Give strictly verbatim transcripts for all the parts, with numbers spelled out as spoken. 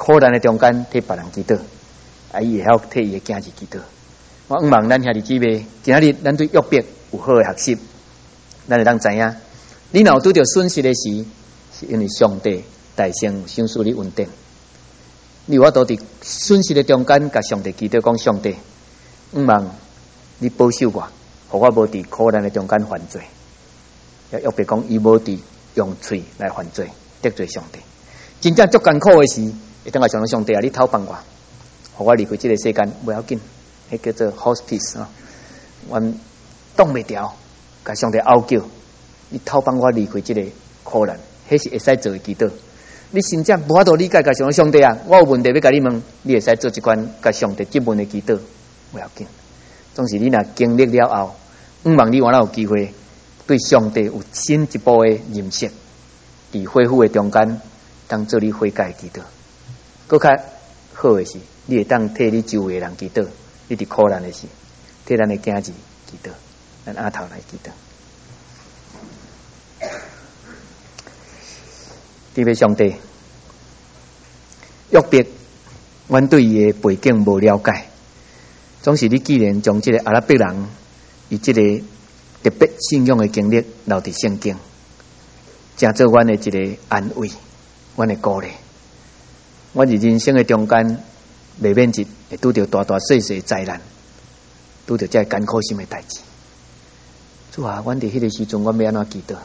苦难的中间替别人祈祷，啊，伊会晓替伊的囝子祈祷。我希望咱兄弟姊妹，今仔日咱对约伯有好的学习，咱会当知影，你若拄着损失的时，是因为上帝大成赏赐你稳定。你有法度伫损失的中间，甲上帝祈祷讲上帝，希望你保守我，互我无伫苦难的中间犯罪。约伯讲，伊无伫用嘴来犯罪，得罪上帝。真正足艰苦的时，会当甲上帝上帝啊，你透帮我，互我离开这个世间，不要紧。迄叫做 hospice 啊，阮挡袂牢，甲上帝拗叫，你透帮我离开这个苦难，迄是会使做的祈祷。你真正无法度理解，甲上帝上帝啊，我有问题要甲你问，你会使做一款甲上帝质问的祈祷，不要紧。总是你若经历了后，希望你原来有机会对上帝有新一步的认识，伫恢复的中间，当做你悔改祈祷。搁较好的是，你会当替你周围的人祈祷。你伫苦难的时，替咱的囝子祈祷，咱阿头来祈祷。弟兄上帝，约伯，阮对伊的背景无了解，总是你既然将这个阿拉伯人以这个特别信仰的经历留伫圣经，真做阮的一个安慰，阮的鼓励。阮伫人生的中间。未免一会拄着大大细细灾难，拄着这艰苦心的代志。主啊，阮伫迄个时阵，阮要安怎祈祷？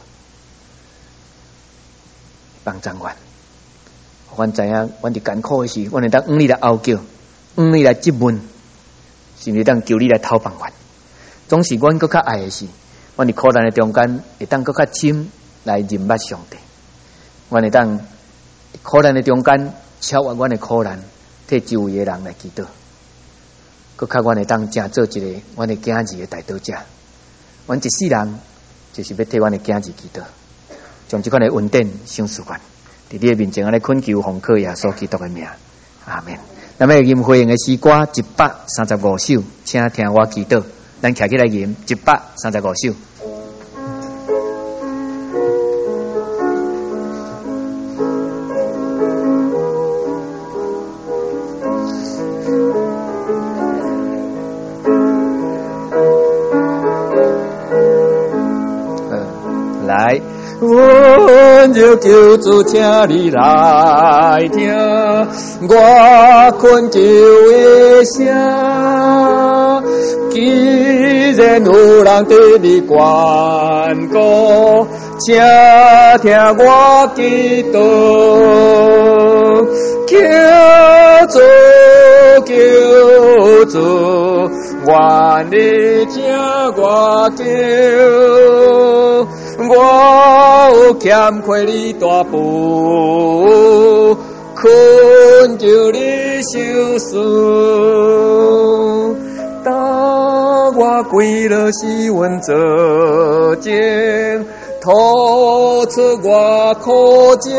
帮助阮，阮知影，阮伫艰苦的时，阮会当向你来拗叫，向你来质问，甚至当求你来透帮阮。总是阮搁较爱的是，阮伫苦难的中间，会当搁较深来认捌上帝。阮会当苦难的中间，超越阮的苦难。替周围的人来祈祷，搁较阮会当正做一个阮的囝子的代祷者。阮一世人就是要替阮的囝子祈祷，将这款的恩典赏赐阮。伫你的面前，安尼恳求奉靠耶稣基督的名，阿门。那么吟回应的诗歌一百三十五首，请听我祈祷。咱徛起来吟一百三十五首。来，阮就求主，请你来听，我恳求的声。既然有人对你关顾，请听我祈祷，求主，求主，愿你听我求。我有欠亏你大补，恳求你收拾。当我跪了是阮做证，吐出我苦情。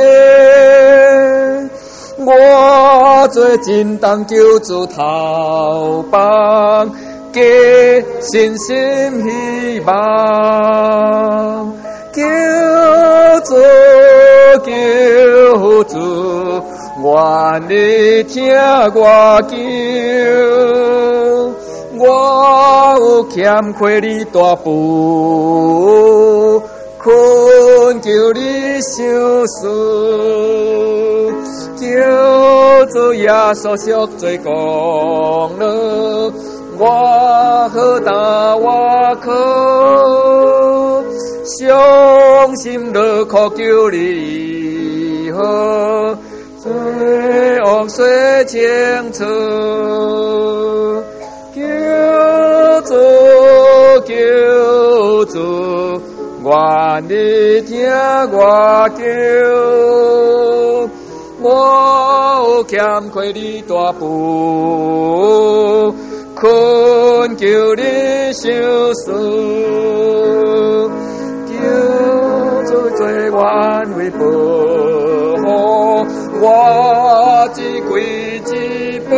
我最真当求主头帮，加信心希望。求主，求主，愿你听我求。我有欠亏你大补，恳求你收拾。求主耶稣赎罪功劳，我何当我可。伤心落苦求你好，罪恶水清楚。求主，求主，愿你听我求。我有欠亏你大补，恳求你收拾。做愿为保护我一归一步，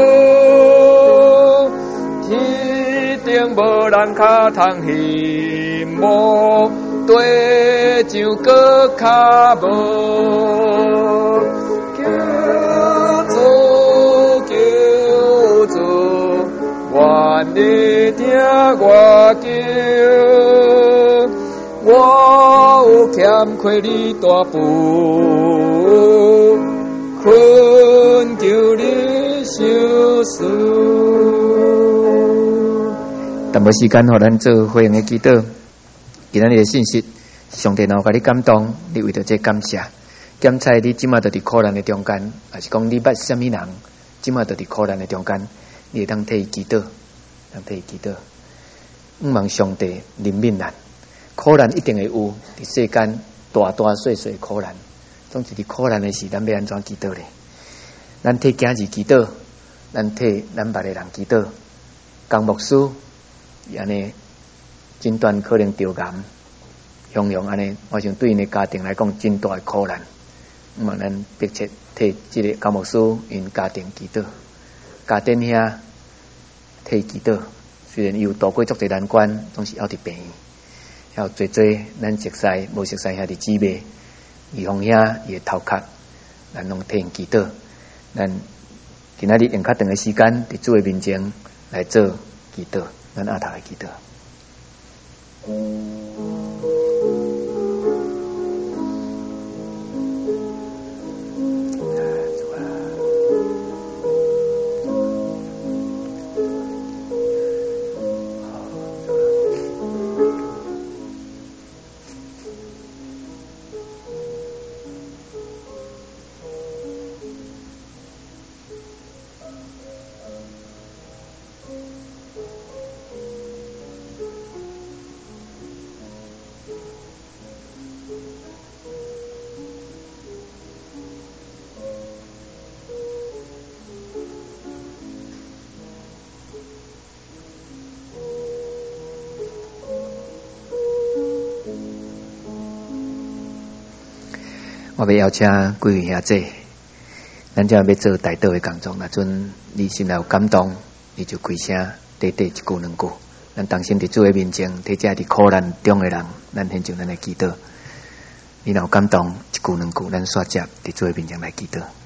天顶无人较通羡慕，地上搁较无。求主， 万你听我叫，我有欠亏你大步，恳求你收拾。淡薄时间，互咱做回应的祈祷。今仔日的信息，上帝若有甲你感动，你为着这感谢。检查你即马就伫苦难的中间，还是讲你捌什么人，即马就伫苦难的中间，你会当替伊祈祷，当替伊祈祷。毋望上帝怜悯咱，苦难一定会有，伫世间大大小小的苦难，总是伫苦难的时，咱要安怎祈祷咧？咱替囝儿祈祷，咱替咱捌的人祈祷。江牧师安尼诊断可能着癌，形容安尼，我想对因的家庭来讲，真大的苦难。毋望咱迫切替即个江牧师因家庭祈祷，家庭遐替祈祷。虽然伊有度过足侪难关，总是还伫病院，还有做做咱熟悉无熟悉遐伫姊妹，预防遐伊的头壳，咱拢替因祈祷。咱今仔日用较长的时间伫主的面前来做祈祷，咱阿头来祈祷。我要邀请几位兄弟，咱这要做代祷的工作。若阵你心内有感动，你就开声短短一句两句。咱当心伫主的面前，替这伫苦难中的人，咱献上咱的祈祷。你若有感动，一句两句，咱煞接伫主的面前来祈祷。